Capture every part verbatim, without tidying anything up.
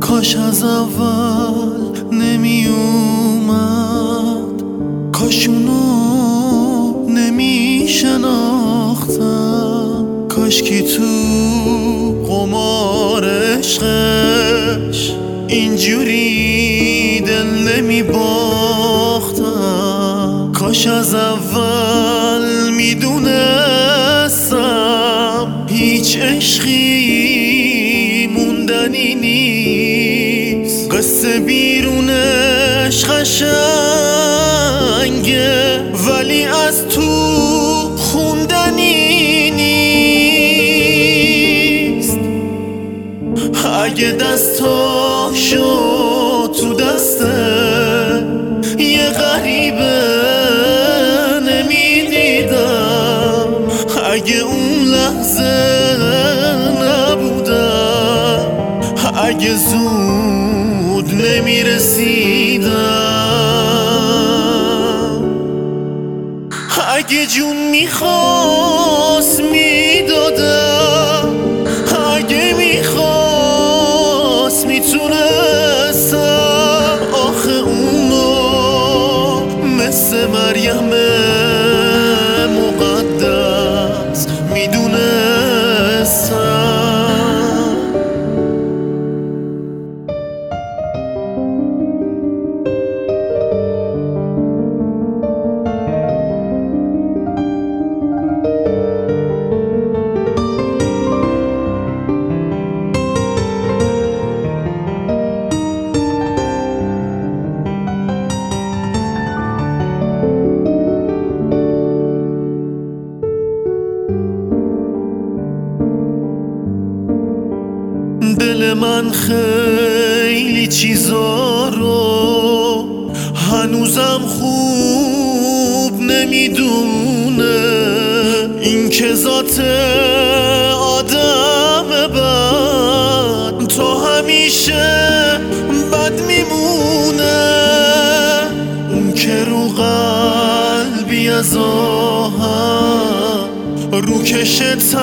کاش از اول نمی اومد، کاش اونو نمی شناختم، کاش کی تو قمار عشقش اینجوری دل نمی باختم. کاش از اول می دونستم هیچ عشقی موندنی نیست، قصه بیرونش قشنگه ولی از تو خوندنی نیست. اگه دستا شد تو دسته یه غریبه نمیدیدم، اگه اون لحظه نبودم، اگه زود نمیرسیدم، اگه جون میخواست میدادم، اگه میخواست میتونستم، آخه اونو مثل مریم مقدس میدونستم. دل من خیلی چیزا رو هنوزم خوب نمیدونه، این که ذات آدم بد تا همیشه بد میمونه، اون که رو قلبی از آهم روکش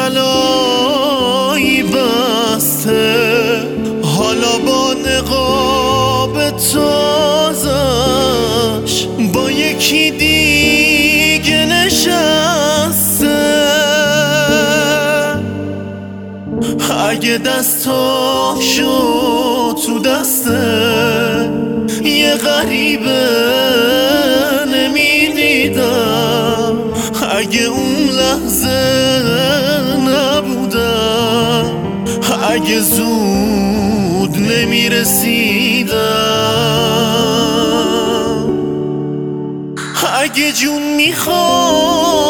طلایی بسته، حالا با نقاب تازش با یکی دیگه نشسته. اگه دستا شد تو دسته یه غریبه نمیدیدم، اگه اون لحظه نبودم، اگه زود نمیرسیدم، اگه جون میخواد